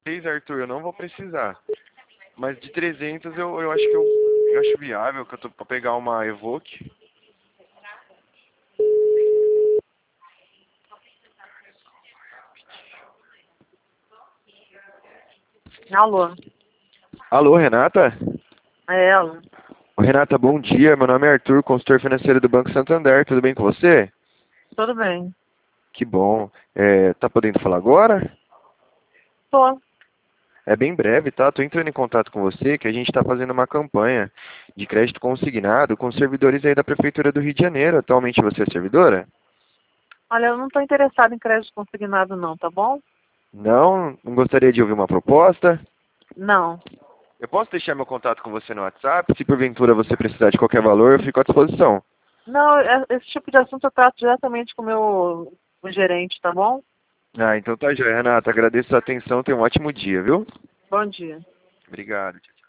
6, Arthur, eu não vou precisar. Mas de 300 eu acho que eu acho viável, que eu tô pra pegar uma Evoque. Alô, Alô, Renata? é ela? Renata, bom dia. Meu nome é Arthur, consultor financeiro do Banco Santander. Tudo bem com você? Tudo bem. Que bom. Tá podendo falar agora? Tô. É bem breve, tá? Tô entrando em contato com você que a gente está fazendo uma campanha de crédito consignado com servidores aí da Prefeitura do Rio de Janeiro. Atualmente você é servidora? Olha, eu não estou interessada em crédito consignado não, tá bom? Não? Não gostaria de ouvir uma proposta? Não. Eu posso deixar meu contato com você no WhatsApp? Se porventura você precisar de qualquer valor, eu fico à disposição. Não, esse tipo de assunto eu trato diretamente com o meu gerente, tá bom? Ah, então tá joia, Renata. Agradeço a atenção. Tenha um ótimo dia, viu? Bom dia. Obrigado. Tchau, tchau.